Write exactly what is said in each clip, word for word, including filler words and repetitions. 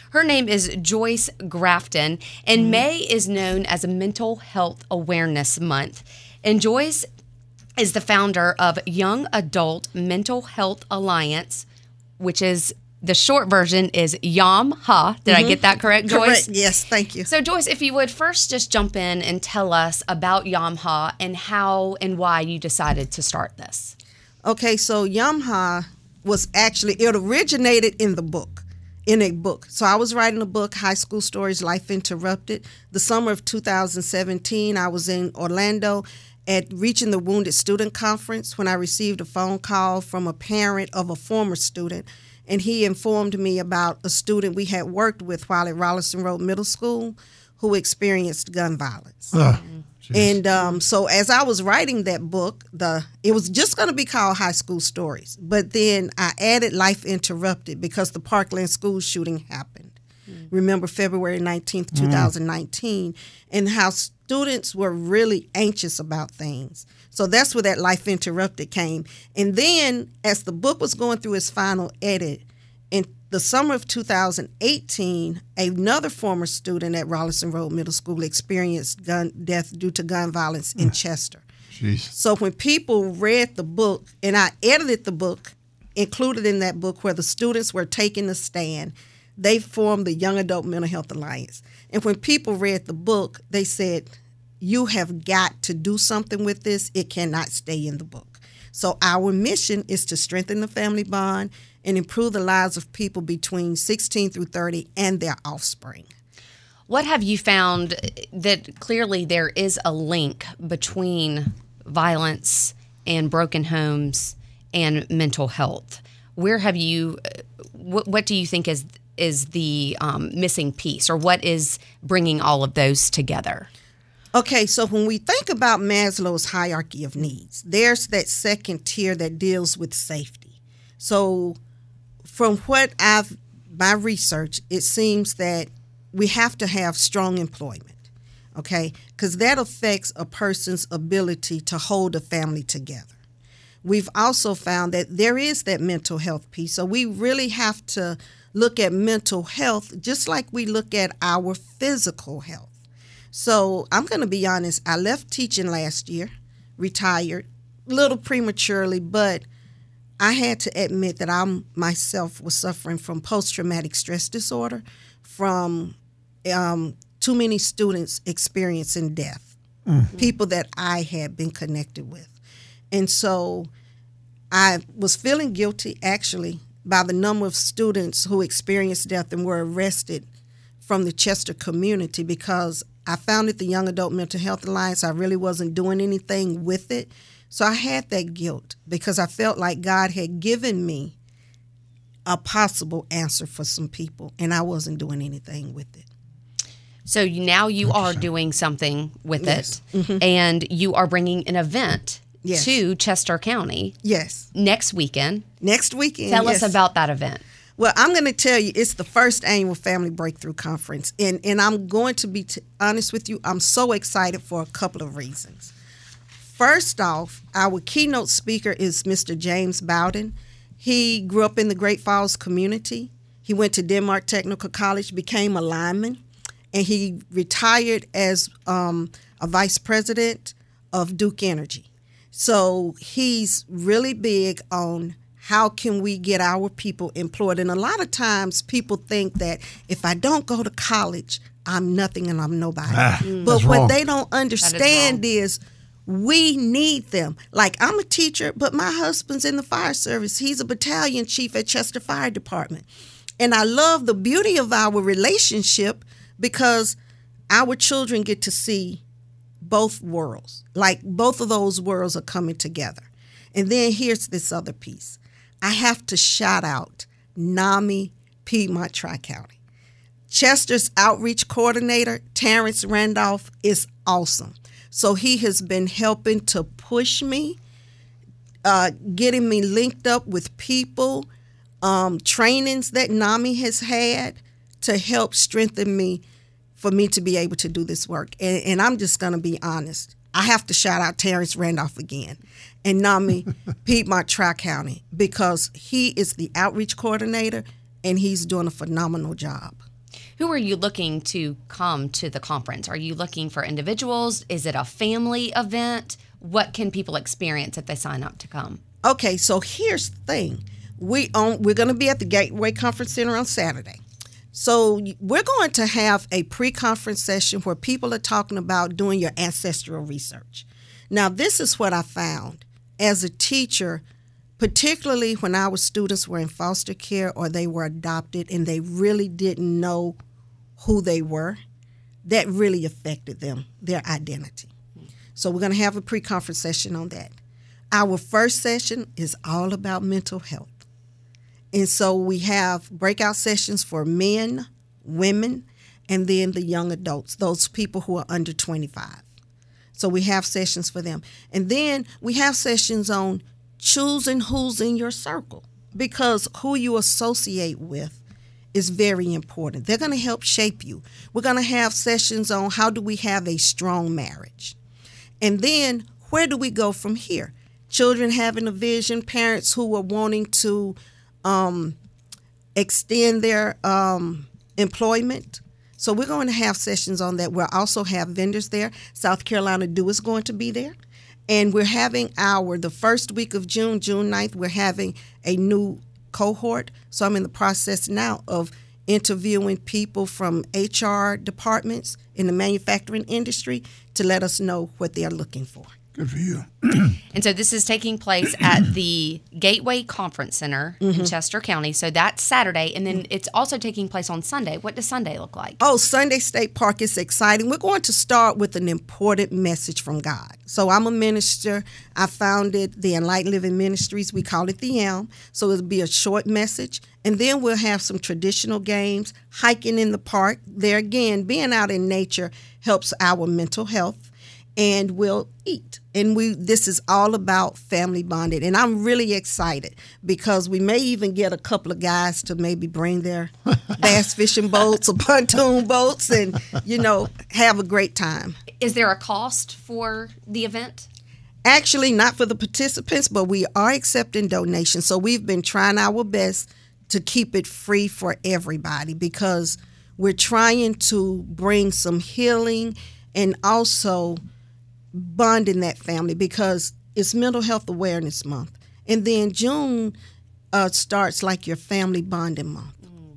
Her name is Joyce Grafton, and mm-hmm. May is known as a Mental Health Awareness Month. And Joyce is the founder of Young Adult Mental Health Alliance, which is the short version is YAMHA. Did mm-hmm. I get that correct, Joyce? Correct. Yes, thank you. So, Joyce, if you would first just jump in and tell us about YAMHA and how and why you decided to start this. Okay, so YAMHA was actually, it originated in the book, in a book. So I was writing a book, High School Stories, Life Interrupted. The summer of two thousand seventeen, I was in Orlando at Reaching the Wounded Student Conference when I received a phone call from a parent of a former student. And he informed me about a student we had worked with while at Rolleston Road Middle School who experienced gun violence. Uh, and um, so as I was writing that book, the it was just going to be called High School Stories. But then I added Life Interrupted because the Parkland school shooting happened. Mm. Remember February nineteenth, twenty nineteen, mm. and how students were really anxious about things. So that's where that Life Interrupted came. And then as the book was going through its final edit, in the summer of two thousand eighteen, another former student at Rolleston Road Middle School experienced gun death due to gun violence in Chester. Jeez. So when people read the book, and I edited the book, included in that book where the students were taking a stand, they formed the Young Adult Mental Health Alliance. And when people read the book, they said, you have got to do something with this. It cannot stay in the book. So our mission is to strengthen the family bond and improve the lives of people between sixteen through thirty and their offspring. What have you found that clearly there is a link between violence and broken homes and mental health? Where have you, what, what do you think is is the um, missing piece, or what is bringing all of those together? Okay, so when we think about Maslow's hierarchy of needs, there's that second tier that deals with safety. So from what I've, my research, it seems that we have to have strong employment, okay, because that affects a person's ability to hold a family together. We've also found that there is that mental health piece, so we really have to look at mental health just like we look at our physical health. So I'm going to be honest, I left teaching last year, retired, a little prematurely, but I had to admit that I myself was suffering from post-traumatic stress disorder from um, too many students experiencing death, mm-hmm. people that I had been connected with. And so I was feeling guilty, actually, by the number of students who experienced death and were arrested from the Chester community because I founded the Young Adult Mental Health Alliance. I really wasn't doing anything with it. So I had that guilt because I felt like God had given me a possible answer for some people, and I wasn't doing anything with it. So you, now you are doing something with yes. it, mm-hmm. and you are bringing an event yes. to Chester County. Yes. Next weekend. Next weekend, Tell yes. us about that event. Well, I'm going to tell you, it's the first annual Family Breakthrough Conference, and, and I'm going to be t- honest with you, I'm so excited for a couple of reasons. First off, our keynote speaker is Mister James Bowden. He grew up in the Great Falls community. He went to Denmark Technical College, became a lineman, and he retired as um, a vice president of Duke Energy. So he's really big on how can we get our people employed? And a lot of times people think that if I don't go to college, I'm nothing and I'm nobody. Ah, but what wrong. they don't understand is, is we need them. Like, I'm a teacher, but my husband's in the fire service. He's a battalion chief at Chester Fire Department. And I love the beauty of our relationship because our children get to see both worlds. Like, both of those worlds are coming together. And then here's this other piece. I have to shout out NAMI Piedmont Tri-County. Chester's outreach coordinator, Terrence Randolph, is awesome. So he has been helping to push me, uh, getting me linked up with people, um, trainings that NAMI has had to help strengthen me for me to be able to do this work. And, and I'm just going to be honest. I have to shout out Terrence Randolph again and NAMI Piedmont Tri-County because he is the outreach coordinator and he's doing a phenomenal job. Who are you looking to come to the conference? Are you looking for individuals? Is it a family event? What can people experience if they sign up to come? Okay, so here's the thing. We own, we're going to be at the Gateway Conference Center on Saturday. So we're going to have a pre-conference session where people are talking about doing your ancestral research. Now, this is what I found as a teacher, particularly when our students were in foster care or they were adopted and they really didn't know who they were. That really affected them, their identity. So we're going to have a pre-conference session on that. Our first session is all about mental health. And so we have breakout sessions for men, women, and then the young adults, those people who are under twenty-five. So we have sessions for them. And then we have sessions on choosing who's in your circle, because who you associate with is very important. They're going to help shape you. We're going to have sessions on how do we have a strong marriage. And then where do we go from here? Children having a vision, parents who are wanting to um, extend their um, employment. So we're going to have sessions on that. We'll also have vendors there. South Carolina Do is going to be there. And we're having our, the first week of June, June ninth, we're having a new cohort. So I'm in the process now of interviewing people from H R departments in the manufacturing industry to let us know what they're looking for. Good for you. And so this is taking place at the Gateway Conference Center mm-hmm. in Chester County. So that's Saturday. And then it's also taking place on Sunday. What does Sunday look like? Oh, Sunday State Park is exciting. We're going to start with an important message from God. So I'm a minister. I founded the Enlightened Living Ministries. We call it the Elm. So it'll be a short message. And then we'll have some traditional games, hiking in the park. There again, being out in nature helps our mental health. And we'll eat. And we this is all about family bonding. And I'm really excited because we may even get a couple of guys to maybe bring their bass fishing boats or pontoon boats and, you know, have a great time. Is there a cost for the event? Actually, not for the participants, but we are accepting donations. So we've been trying our best to keep it free for everybody because we're trying to bring some healing and also bond in that family because it's Mental Health Awareness Month. And then June uh, starts like your family bonding month.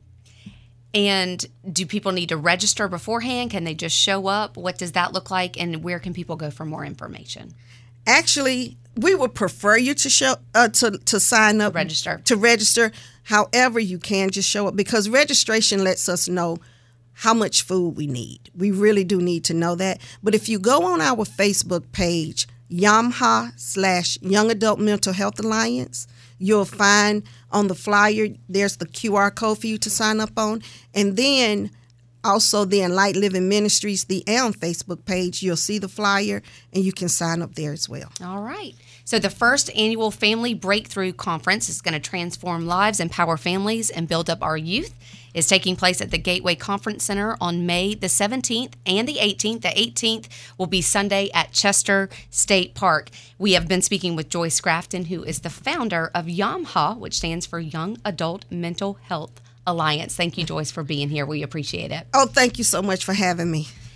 And do people need to register beforehand? Can they just show up? What does that look like? And where can people go for more information? Actually, we would prefer you to show uh, to to sign up, register. to register. However, you can just show up because registration lets us know how much food we need. We really do need to know that. But if you go on our Facebook page, YAMHA slash Young Adult Mental Health Alliance, you'll find on the flyer, there's the Q R code for you to sign up on. And then also the Enlightened Living Ministries, the Elm Facebook page, you'll see the flyer and you can sign up there as well. All right. So the first annual Family Breakthrough Conference is going to transform lives, empower families, and build up our youth. Is taking place at the Gateway Conference Center on May the seventeenth and the eighteenth. The eighteenth will be Sunday at Chester State Park. We have been speaking with Joyce Grafton, who is the founder of YAMHA, which stands for Young Adult Mental Health Alliance. Thank you, Joyce, for being here. We appreciate it. Oh, thank you so much for having me.